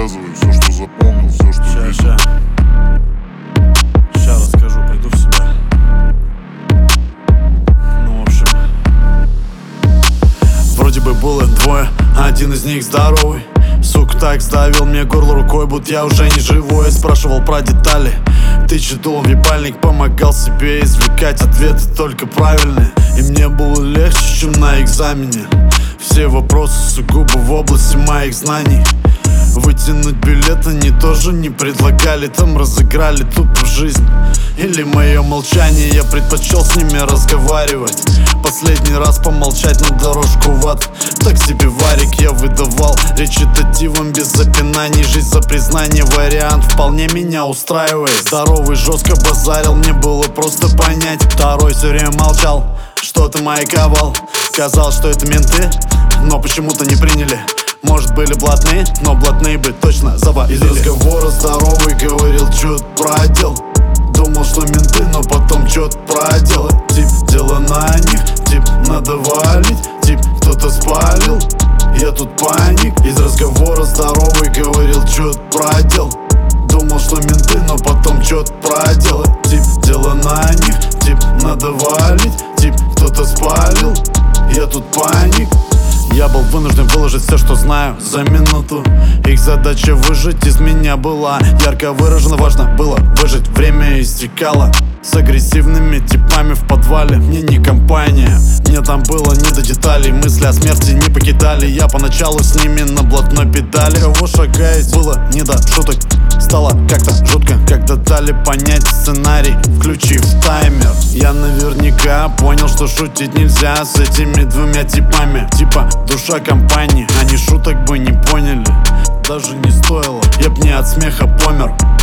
рассказывай все, что запомнил, все, что видел. Ща расскажу, приду в себя. Ну, в общем, вроде бы было двое, один из них здоровый. Сука так сдавил мне горло рукой, будто я уже не живой. Спрашивал про детали, тыча дулом в ебальник, помогал себе извлекать ответы только правильные. И мне было легче, чем на экзамене. Все вопросы сугубо в области моих знаний. Вытянуть билет они тоже не предлагали. Там разыграли тупо жизнь или мое молчание. Я предпочел с ними разговаривать. Последний раз помолчать на дорожку в ад. Так себе варик я выдавал речитативом без запинаний. Жизнь за признание, вариант вполне меня устраивает. Здоровый жестко базарил, мне было просто понять. Второй все время молчал, что-то маяковал. Сказал, что это менты, но почему-то не приняли. Может, были блатные, но блатные бы точно завалили. Из разговора здоровый говорил чё-то про дел. Думал, что менты, но потом чё-то про дело. Тип, дело на них, тип, надо валить. Тип, кто-то спалил, я тут паник. Из разговора здоровый говорил чё-то про дел. Думал, что менты, но потом чё-то про дело. Тип, дело на них, тип, надо валить. Тип, кто-то спалил, я тут паник. Я был вынужден выложить все, что знаю за минуту. Их задача выжить из меня была ярко выражена. Важно было выжить, время истекало. С агрессивными типами в подвале мне не компания. Мне там было не до деталей, мысли о смерти не покидали. Я поначалу с ними на блатной педали. Кого шагать было не до шуток. Стало как-то жутко, когда дали понять сценарий, включив таймер. Я наверняка понял, что шутить нельзя с этими двумя типами. Типа душа компании, они шуток бы не поняли. Даже не стоило, я б не от смеха помер.